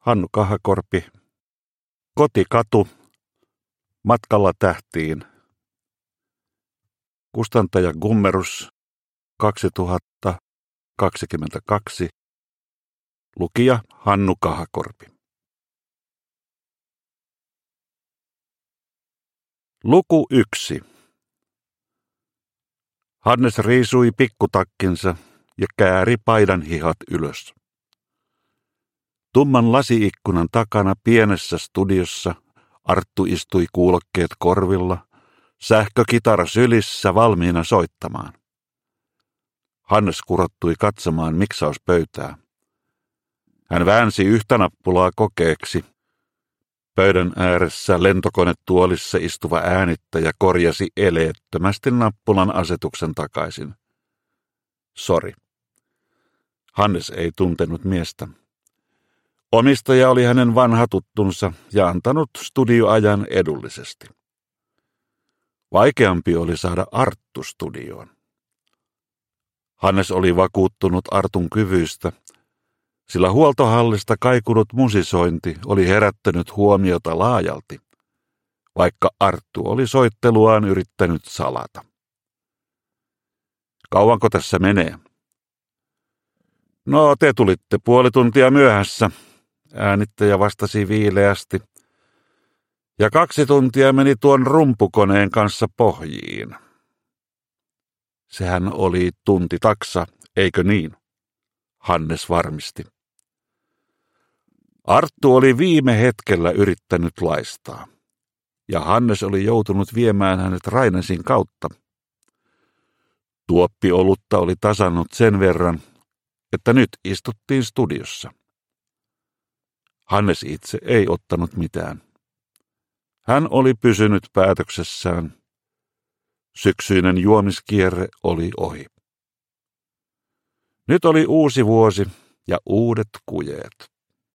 Hannu Kahakorpi, Kotikatu, Matkalla tähtiin. Kustantaja Gummerus, 2022. Lukija Hannu Kahakorpi. Luku 1. Hannes riisui pikkutakkinsa ja kääri paidan hihat ylös. Tumman lasiikkunan takana pienessä studiossa Arttu istui kuulokkeet korvilla, sähkökitara sylissä valmiina soittamaan. Hannes kurottui katsomaan miksauspöytää. Hän väänsi yhtä nappulaa kokeeksi. Pöydän ääressä lentokonetuolissa istuva äänittäjä korjasi eleettömästi nappulan asetuksen takaisin. Sori. Hannes ei tuntenut miestä. Omistaja oli hänen vanha tuttunsa ja antanut studioajan edullisesti. Vaikeampi oli saada Arttu studioon. Hannes oli vakuuttunut Artun kyvyistä, sillä huoltohallista kaikunut musisointi oli herättänyt huomiota laajalti, vaikka Arttu oli soitteluaan yrittänyt salata. Kauanko tässä menee? No, te tulitte puoli tuntia myöhässä, äänittäjä vastasi viileästi. Ja 2 tuntia meni tuon rumpukoneen kanssa pohjiin. Sehän oli tuntitaksa, eikö niin? Hannes varmisti. Arttu oli viime hetkellä yrittänyt laistaa, ja Hannes oli joutunut viemään hänet Rainesin kautta. Tuoppiolutta oli tasannut sen verran, että nyt istuttiin studiossa. Hannes itse ei ottanut mitään. Hän oli pysynyt päätöksessään. Syksyinen juomiskierre oli ohi. Nyt oli uusi vuosi ja uudet kujeet.